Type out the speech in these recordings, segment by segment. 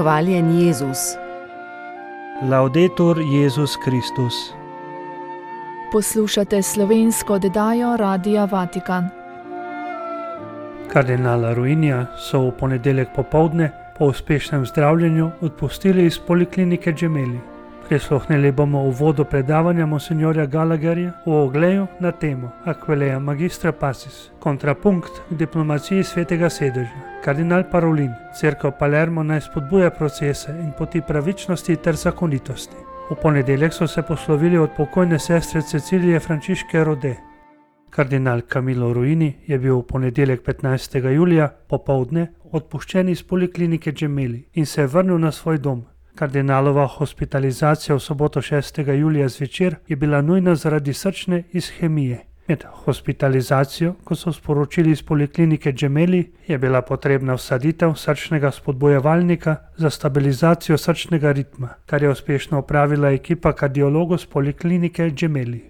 Hvaljen Jezus. Laudetur Jezus Kristus. Poslušate slovensko oddajo Radia Vatikan. Kardinala Ruinija so v ponedeljek popoldne po uspešnem zdravljenju odpustili iz poliklinike Gemelli. Prisluhnili bomo uvodu predavanja monsinjorja Gallagherja v Ogleju na temo Aquileia Magistra Pacis, kontrapunkt k diplomaciji Svetega sedeža. Kardinal Parolin, Cerkev Palermo naj spodbuja procese in poti pravičnosti ter zakonitosti. V ponedeljek so se poslovili od pokojne sestre Cecilije Frančiške Rode. Kardinal Camillo Ruini je bil v ponedeljek 15. julija popoldne odpuščen iz poliklinike Gemelli in se je vrnil na svoj dom. Kardinalova hospitalizacija v soboto 6. julija zvečer je bila nujna zaradi srčne ishemije. Med hospitalizacijo, ko so sporočili iz poliklinike Gemelli, je bila potrebna vsaditev srčnega spodbojevalnika za stabilizacijo srčnega ritma, kar je uspešno opravila ekipa kardiologov z poliklinike Gemelli.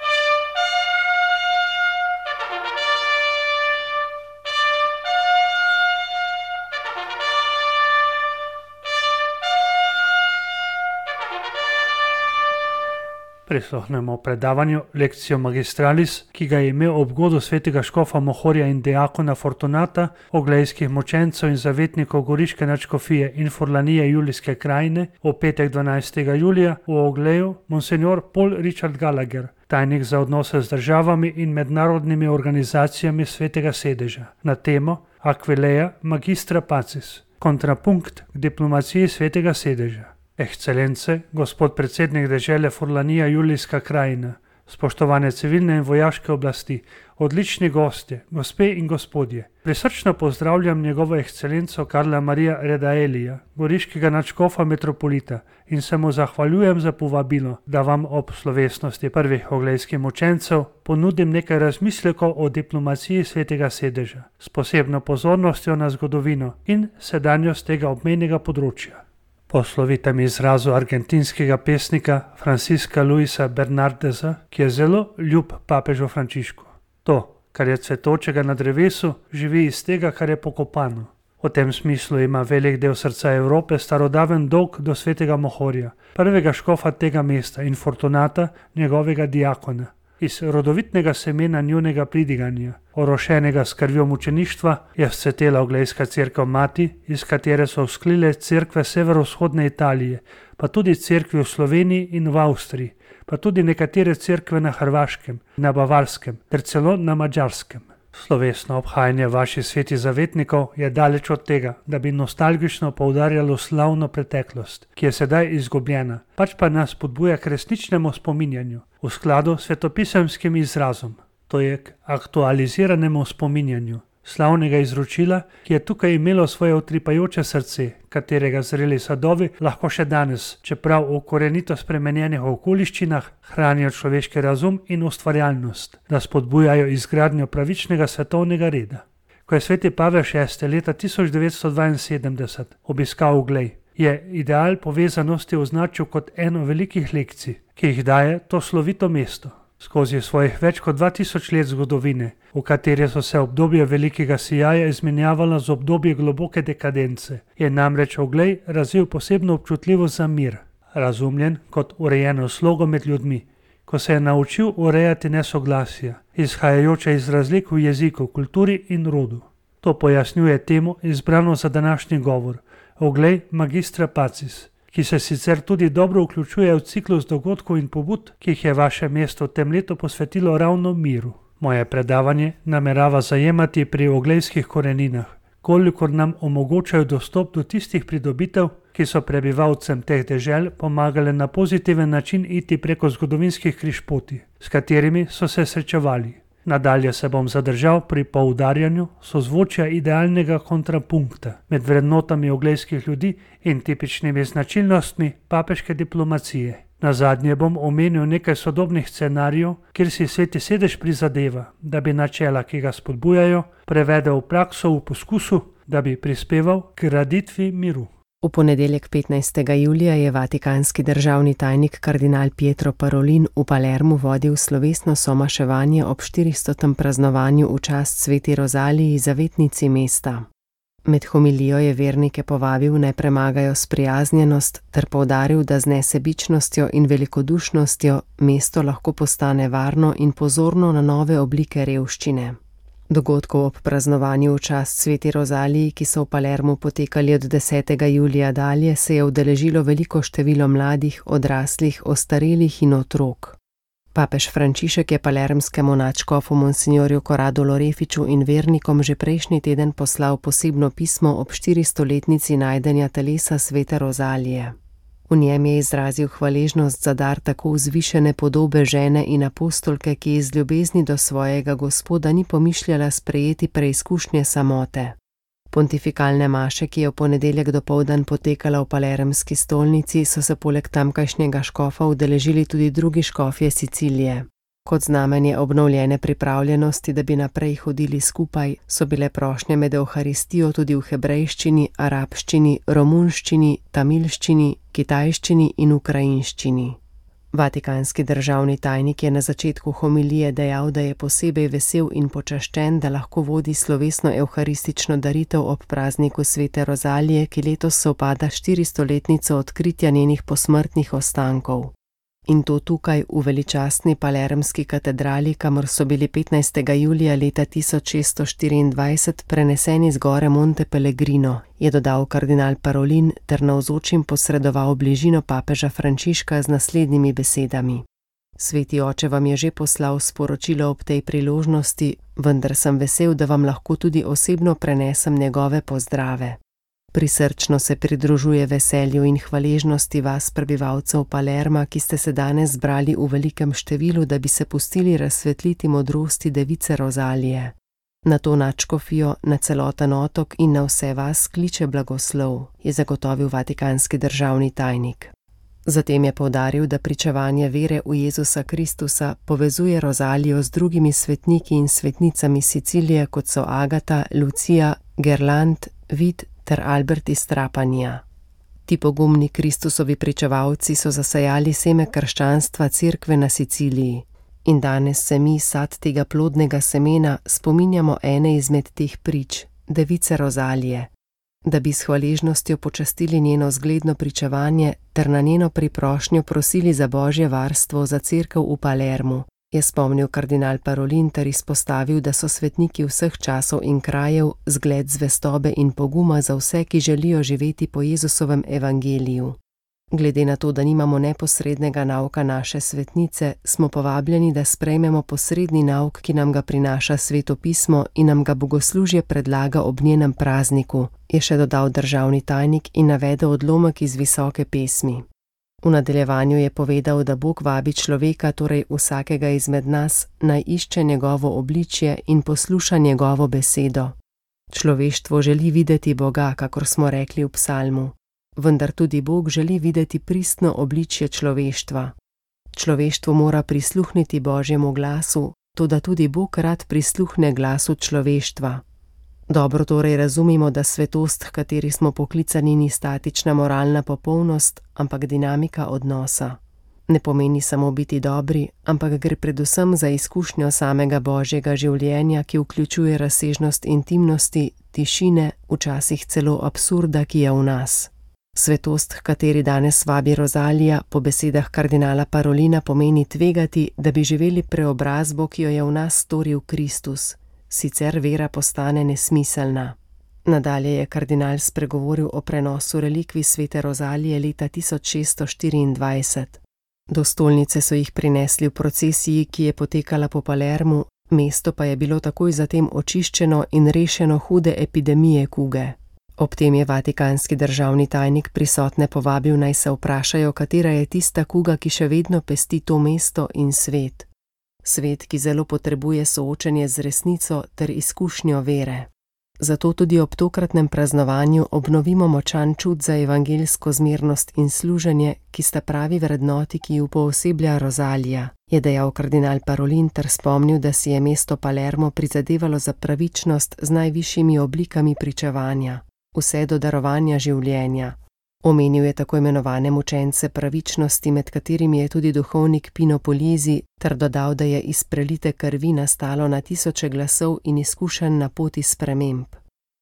Prisluhnemo predavanju Lectio Magistralis, ki ga je imel ob godu svetega škofa Mohorja in diakona Fortunata, oglejskih mučencev in zavetnikov Goriške nadškofije in Furlanije Julijske krajine v petek 12. julija v Ogleju monsinjor Paul Richard Gallagher, tajnik za odnose z državami in mednarodnimi organizacijami Svetega sedeža, na temo Aquileia Magistra Pacis, kontrapunkt k diplomaciji Svetega sedeža. Ekscelence, gospod predsednik dežele Furlanija Julijska krajina, spoštovane civilne in vojaške oblasti, odlični gostje, gospe in gospodje, prisrčno pozdravljam njegovo ekscelenco Karla Marija Redaelija, goriškega nadškofa metropolita, in se mu zahvaljujem za povabilo, da vam ob slovesnosti prvih oglejskih mučencev ponudim nekaj razmislekov o diplomaciji Svetega sedeža, s posebno pozornostjo na zgodovino in sedanjost tega obmejnega področja. Po slovitem izrazu argentinskega pesnika Francisca Luisa Bernardesa, ki je zelo ljub papežu Frančišku. To, kar je cvetočega na drevesu, živi iz tega, kar je pokopano. V tem smislu ima velik del srca Evrope starodaven dolg do svetega Mohorja, prvega škofa tega mesta in Fortunata, njegovega diakona. Iz rodovitnega semena njunega pridiganja, orošenega s krvjo mučeništva, je vzcvetela oglejska cerkev mati, iz katere so vzklile cerkve severovzhodne Italije, pa tudi cerkve v Sloveniji in v Avstriji, pa tudi nekatere cerkve na Hrvaškem, na Bavarskem ter celo na Madžarskem. Slovesno obhajanje vaših svetih zavetnikov je daleč od tega, da bi nostalgično poudarjalo slavno preteklost, ki je sedaj izgubljena, pač pa nas spodbuja k resničnemu spominjanju, v skladu s svetopisemskim izrazom, to je k aktualiziranemu spominjanju slavnega izročila, ki je tukaj imelo svoje utripajoče srce, katerega zreli sadovi lahko še danes, čeprav v korenito spremenjenih okoliščinah, hranijo človeški razum in ustvarjalnost, da spodbujajo izgradnjo pravičnega svetovnega reda. Ko je sveti Pavel VI. Leta 1972 obiskal Oglej, je ideal povezanosti označil kot eno velikih lekcij, ki jih daje to slovito mesto. Skozi svojih več kot 2000 let zgodovine, v kateri so se obdobje velikega sijaja izmenjavalo z obdobje globoke dekadence, je namreč Oglej razvil posebno občutljivost za mir, razumljen kot urejeno slogo med ljudmi, ko se je naučil urejati nesoglasja, izhajajoče iz razlik v jeziku, kulturi in rodu. To pojasnjuje temu izbrano za današnji govor, Oglej Magistra Pacis, ki se sicer tudi dobro vključuje v ciklus dogodkov in pobud, ki jih je vaše mesto v tem letu posvetilo ravno miru. Moje predavanje namerava zajemati pri oglejskih koreninah, kolikor nam omogočajo dostop do tistih pridobitev, ki so prebivalcem teh dežel pomagale na pozitiven način iti preko zgodovinskih križpoti, s katerimi so se srečevali. Nadalje se bom zadržal pri poudarjanju sozvočja idealnega kontrapunkta med vrednotami oglejskih ljudi in tipičnimi značilnostmi papeške diplomacije. Nazadnje bom omenil nekaj sodobnih scenarijev, kjer si sveti sedež prizadeva, da bi načela, ki ga spodbujajo, prevedel v prakso v poskusu, da bi prispeval k graditvi miru. V ponedeljek 15. julija je vatikanski državni tajnik kardinal Pietro Parolin v Palermu vodil slovesno somaševanje ob 400. praznovanju v čast sveti Rozaliji, zavetnici mesta. Med homilijo je vernike povabil, naj premagajo sprijaznjenost, ter poudaril, da z nesebičnostjo in velikodušnostjo mesto lahko postane varno in pozorno na nove oblike revščine. Dogodkov ob praznovanju v čast sveti Rozaliji, ki so v Palermu potekali od 10. julija dalje, se je udeležilo veliko število mladih, odraslih, ostarelih in otrok. Papež Frančišek je palermskemu nadškofu monsignorju Corrado Lorefiču in vernikom že prejšnji teden poslal posebno pismo ob 400-letnici najdenja telesa svete Rozalije. V njem je izrazil hvaležnost za dar tako vzvišene podobe žene in apostolke, ki iz ljubezni do svojega Gospoda ni pomišljala sprejeti preizkušnje samote. Pontifikalne maše, ki je v ponedeljek dopoldan potekala v palermski stolnici, so se poleg tamkajšnjega škofa udeležili tudi drugi škofje Sicilije. Kot znamenje obnovljene pripravljenosti, da bi naprej hodili skupaj, so bile prošnje med Evharistijo tudi v hebrejščini, arabščini, romunščini, tamilščini, kitajščini in ukrajinščini. Vatikanski državni tajnik je na začetku homilije dejal, da je posebej vesel in počaščen, da lahko vodi slovesno evharistično daritev ob prazniku svete Rozalije, ki letos sovpada 400-letnico odkritja njenih posmrtnih ostankov. In to tukaj v veličastni palermski katedrali, kamor so bili 15. julija leta 1624 preneseni z gore Monte Pellegrino, je dodal kardinal Parolin ter navzočim posredoval bližino papeža Frančiška z naslednjimi besedami. Sveti oče vam je že poslal sporočilo ob tej priložnosti, vendar sem vesel, da vam lahko tudi osebno prenesem njegove pozdrave. Prisrčno se pridružuje veselju in hvaležnosti vas, prebivalcev Palerma, ki ste se danes zbrali v velikem številu, da bi se pustili razsvetliti modrosti device Rozalije. Na to nadškofijo, na celoten otok in na vse vas kliče blagoslov, je zagotovil vatikanski državni tajnik. Zatem je poudaril, da pričevanje vere v Jezusa Kristusa povezuje Rozalijo z drugimi svetniki in svetnicami Sicilije, kot so Agata, Lucija, Gerland, Vid ter Albert iz Trapanja. Ti pogumni Kristusovi pričevalci so zasajali seme krščanstva cerkve na Siciliji in danes se mi, sad tega plodnega semena, spominjamo ene izmed teh prič, device Rozalije, da bi s hvaležnostjo počastili njeno zgledno pričevanje ter na njeno priprošnjo prosili za božje varstvo za cerkev v Palermu, je spomnil kardinal Parolin ter izpostavil, da so svetniki vseh časov in krajev zgled zvestobe in poguma za vse, ki želijo živeti po Jezusovem evangeliju. Glede na to, da nimamo neposrednega nauka naše svetnice, smo povabljeni, da sprejmemo posredni nauk, ki nam ga prinaša Sveto pismo in nam ga bogoslužje predlaga ob njenem prazniku, je še dodal državni tajnik in navedel odlomek iz visoke pesmi. V nadaljevanju je povedal, da Bog vabi človeka, torej vsakega izmed nas, naj išče njegovo obličje in posluša njegovo besedo. Človeštvo želi videti Boga, kakor smo rekli v psalmu, vendar tudi Bog želi videti pristno obličje človeštva. Človeštvo mora prisluhniti Božjemu glasu, toda tudi Bog rad prisluhne glasu človeštva. Dobro torej razumimo, da svetost, h kateri smo poklicani, ni statična moralna popolnost, ampak dinamika odnosa. Ne pomeni samo biti dobri, ampak gre predvsem za izkušnjo samega Božjega življenja, ki vključuje razsežnost intimnosti, tišine, včasih celo absurda, ki je v nas. Svetost, h kateri danes vabi Rozalija, po besedah kardinala Parolina pomeni tvegati, da bi živeli preobrazbo, ki jo je v nas storil Kristus. Sicer vera postane nesmiselna. Nadalje je kardinal spregovoril o prenosu relikvij svete Rozalije leta 1624. Do stolnice so jih prinesli v procesiji, ki je potekala po Palermu, mesto pa je bilo takoj zatem očiščeno in rešeno hude epidemije kuge. Ob tem je vatikanski državni tajnik prisotne povabil, naj se vprašajo, katera je tista kuga, ki še vedno pesti to mesto in svet. Svet, ki zelo potrebuje soočenje z resnico ter izkušnjo vere. Zato tudi ob tokratnem praznovanju obnovimo močan čut za evangeljsko zmernost in služenje, ki sta pravi vrednoti, ki ju pooseblja Rozalija, je dejal kardinal Parolin ter spomnil, da si je mesto Palermo prizadevalo za pravičnost z najvišjimi oblikami pričevanja, vse do darovanja življenja. Omenil je tako imenovane mučence pravičnosti, med katerimi je tudi duhovnik Pino Puglisi, ter dodal, da je iz prelite krvi nastalo na tisoče glasov in izkušenj na poti sprememb.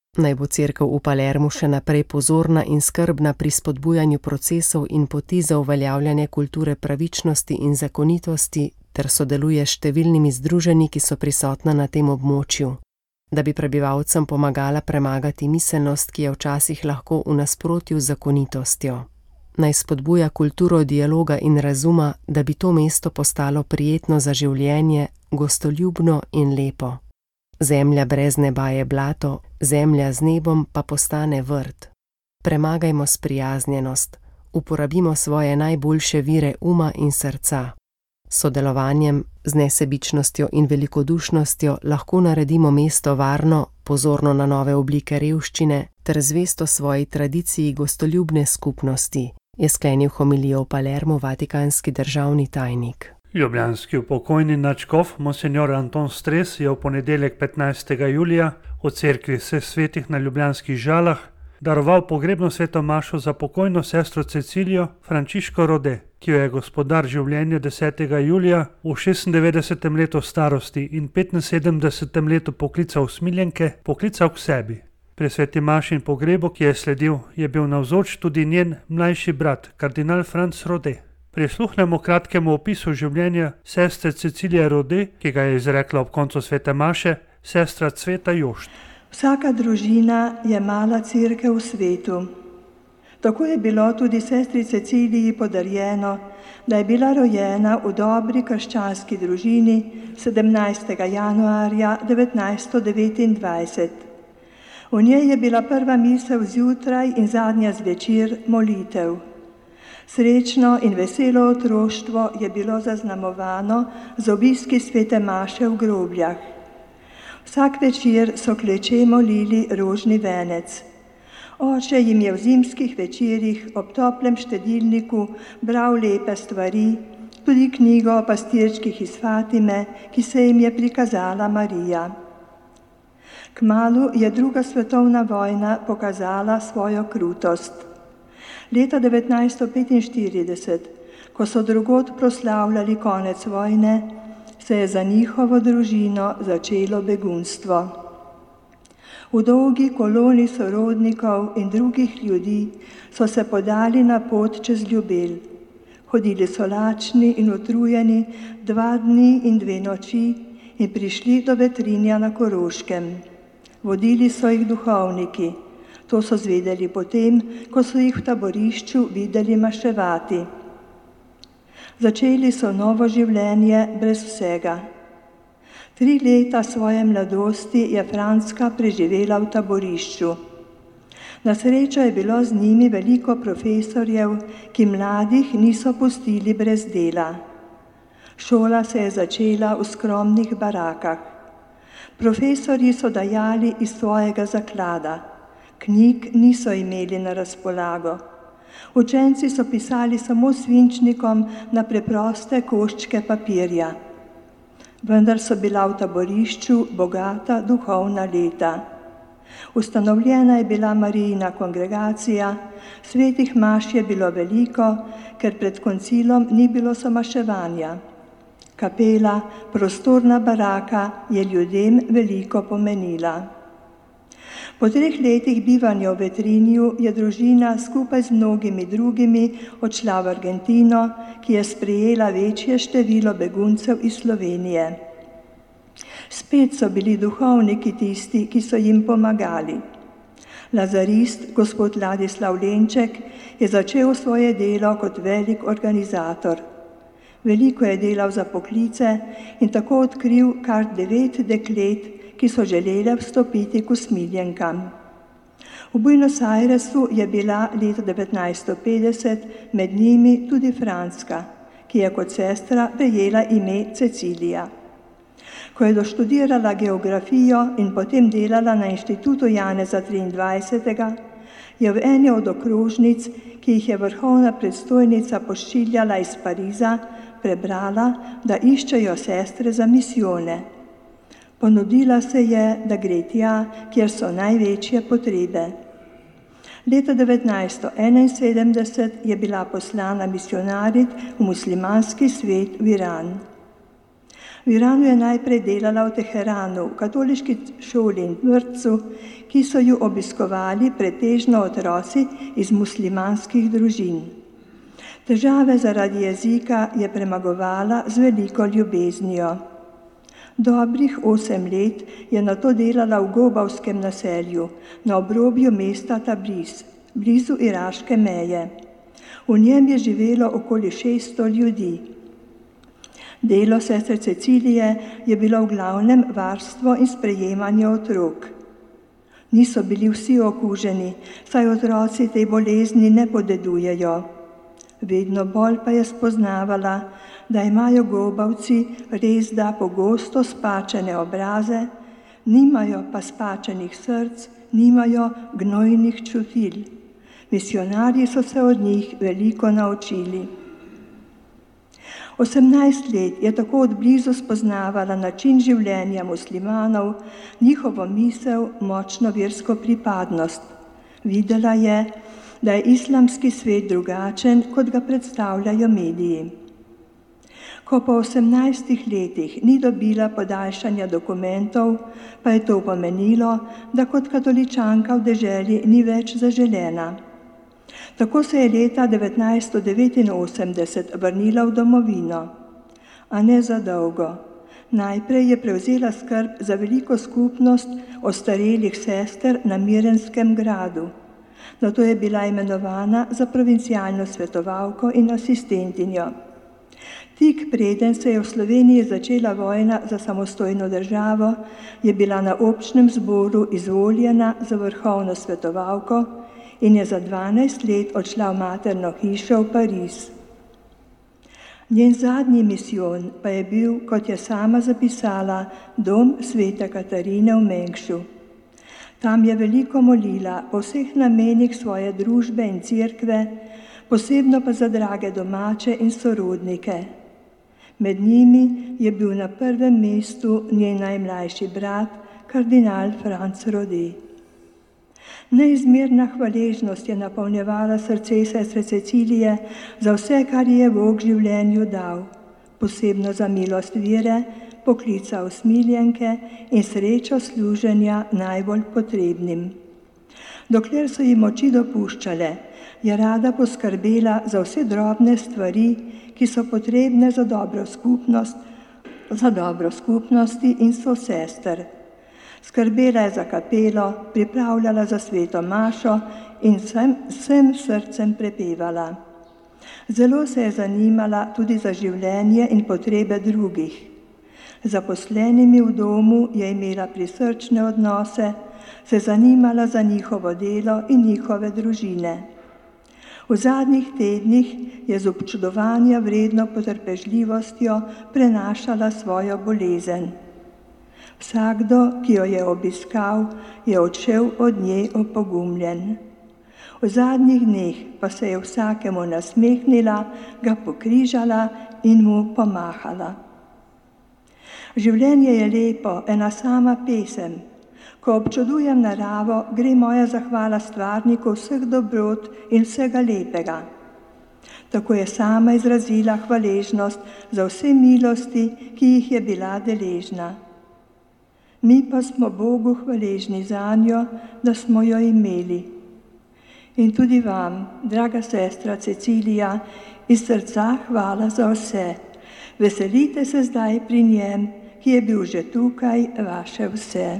Naj bo cerkev v Palermu še naprej pozorna in skrbna pri spodbujanju procesov in poti za uveljavljanje kulture pravičnosti in zakonitosti ter sodeluje s številnimi združenji, ki so prisotna na tem območju, da bi prebivalcem pomagala premagati miselnost, ki je včasih lahko v nasprotju z zakonitostjo. Naj spodbuja kulturo dialoga in razuma, da bi to mesto postalo prijetno za življenje, gostoljubno in lepo. Zemlja brez neba je blato, zemlja z nebom pa postane vrt. Premagajmo sprijaznjenost, uporabimo svoje najboljše vire uma in srca. S sodelovanjem, z nesebičnostjo in velikodušnostjo lahko naredimo mesto varno, pozorno na nove oblike revščine ter zvesto svoji tradiciji gostoljubne skupnosti, je sklenil homilijo v Palermu vatikanski državni tajnik. Ljubljanski upokojni nadškof monsenjor Anton Stres je v ponedeljek 15. julija v cerkvi Vseh svetih na Ljubljanskih Žalah daroval pogrebno sveto mašo za pokojno sestro Cecilijo Frančiško Rode, ki jo je gospodar življenja 10. julija v 96. letu starosti in 75. letu poklica usmiljenke poklical k sebi. Pri sveti maši in pogrebu, ki je sledil, je bil navzoč tudi njen mlajši brat, kardinal Franc Rode. Prisluhnemo kratkemu opisu življenja sestre Cecilije Rode, ki ga je izrekla ob koncu svete maše sestra Cveta Jošt. Vsaka družina je mala cerkev v svetu. Tako je bilo tudi sestri Ceciliji podarjeno, da je bila rojena v dobri krščanski družini 17. januarja 1929. V njej je bila prva misel zjutraj in zadnja zvečer molitev. Srečno in veselo otroštvo je bilo zaznamovano z obiski svete maše v grobljah. Vsak večer so kleče molili rožni venec. Oče jim je v zimskih večerih ob toplem štedilniku bral lepe stvari, tudi knjigo o pastirčkih iz Fatime, ki se jim je prikazala Marija. Kmalu je druga svetovna vojna pokazala svojo krutost. Leta 1945, ko so drugod proslavljali konec vojne, se je za njihovo družino začelo begunstvo. V dolgi koloni sorodnikov in drugih ljudi so se podali na pot čez Ljubelj. Hodili so lačni in utrujeni 2 dni in 2 noči in prišli do Vetrinja na Koroškem. Vodili so jih duhovniki. To so zvedeli potem, ko so jih v taborišču videli maševati. Začeli so novo življenje brez vsega. 3 leta svoje mladosti je Franska preživela v taborišču. Na srečo je bilo z njimi veliko profesorjev, ki mladih niso pustili brez dela. Šola se je začela v skromnih barakah. Profesorji so dajali iz svojega zaklada. Knjig niso imeli na razpolago. Učenci so pisali samo svinčnikom na preproste koščke papirja. Vendar so bila v taborišču bogata duhovna leta. Ustanovljena je bila Marijina kongregacija, svetih maš je bilo veliko, ker pred koncilom ni bilo somaševanja. Kapela, prostorna baraka je ljudem veliko pomenila. Po 3 letih bivanja v Vetrinju je družina skupaj z mnogimi drugimi odšla v Argentino, ki je sprejela večje število beguncev iz Slovenije. Spet so bili duhovniki tisti, ki so jim pomagali. Lazarist, gospod Ladislav Lenček, je začel svoje delo kot velik organizator. Veliko je delal za poklice in tako odkril kar 9 deklet, ki so želele vstopiti k usmiljenkam. V Buenos Airesu je bila leta 1950 med njimi tudi Franska, ki je kot sestra prejela ime Cecilija. Ko je doštudirala geografijo in potem delala na inštitutu Janeza 23., je v eni od okrožnic, ki jih je vrhovna predstojnica pošiljala iz Pariza, prebrala, da iščejo sestre za misijone. Ponudila se je, da gre tja, kjer so največje potrebe. Leta 1971 je bila poslana misionarit v muslimanski svet v Iran. V Iranu je najprej delala v Teheranu, v katoliški šoli in vrtcu, ki so jo obiskovali pretežno otroci iz muslimanskih družin. Težave zaradi jezika je premagovala z veliko ljubeznijo. Dobrih 8 let je nato delala v Gobavskem naselju, na obrobju mesta Tabriz, blizu iraške meje. V njem je živelo okoli 600 ljudi. Delo sestre Cecilije je bilo v glavnem varstvo in sprejemanje otrok. Niso bili vsi okuženi, saj otroci tej bolezni ne podedujejo. Vedno bolj pa je spoznavala, da imajo gobavci res da pogosto spačene obraze, nimajo pa spačenih src, nimajo gnojnih čutil. Misionarji so se od njih veliko naučili. 18 let je tako od blizu spoznavala način življenja muslimanov, njihovo misel, močno versko pripadnost. Videla je, da je islamski svet drugačen, kot ga predstavljajo mediji. Ko po 18 letih ni dobila podaljšanja dokumentov, pa je to pomenilo, da kot katoličanka v deželi ni več zaželena. Tako se je leta 1989 vrnila v domovino, a ne za dolgo. Najprej je prevzela skrb za veliko skupnost ostarelih sester na Mirenskem gradu. Nato je bila imenovana za provincialno svetovalko in asistentinjo. Tik preden se je v Sloveniji začela vojna za samostojno državo, je bila na občnem zboru izvoljena za vrhovno svetovalko in je za 12 let odšla v materno hišo v Pariz. Njen zadnji misijon pa je bil, kot je sama zapisala, dom svete Katarine v Mengšu. Tam je veliko molila po vseh namenih svoje družbe in cerkve, posebno pa za drage domače in sorodnike. Med njimi je bil na prvem mestu njen najmlajši brat, kardinal Franc Rode. Neizmerna hvaležnost je napolnjevala srce sestre Cecilije za vse, kar ji je Bog v življenju dal, posebno za milost vere, poklica usmiljenke in srečo služenja najbolj potrebnim. Dokler so ji moči dopuščale, je rada poskrbela za vse drobne stvari, ki so potrebne za dobro skupnosti in sosester. Skrbela je za kapelo, pripravljala za sveto mašo in vsem srcem prepevala. Zelo se je zanimala tudi za življenje in potrebe drugih. Zaposlenimi v domu je imela prisrčne odnose, se zanimala za njihovo delo in njihove družine. V zadnjih tednih je z občudovanja vredno potrpežljivostjo prenašala svojo bolezen. Vsakdo, ki jo je obiskal, je odšel od nje opogumljen. V zadnjih dneh pa se je vsakemu nasmehnila, ga pokrižala in mu pomahala. Življenje je lepo, ena sama pesem. Ko občudujem naravo, gre moja zahvala stvarniku vseh dobrot in vsega lepega. Tako je sama izrazila hvaležnost za vse milosti, ki jih je bila deležna. Mi pa smo Bogu hvaležni zanjo, da smo jo imeli. In tudi vam, draga sestra Cecilija, iz srca hvala za vse. Veselite se zdaj pri njem, ki je bil že tukaj vaše vse.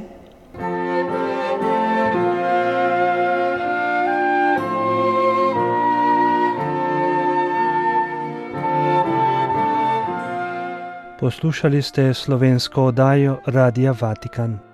Poslušali ste slovensko oddajo Radia Vatikan.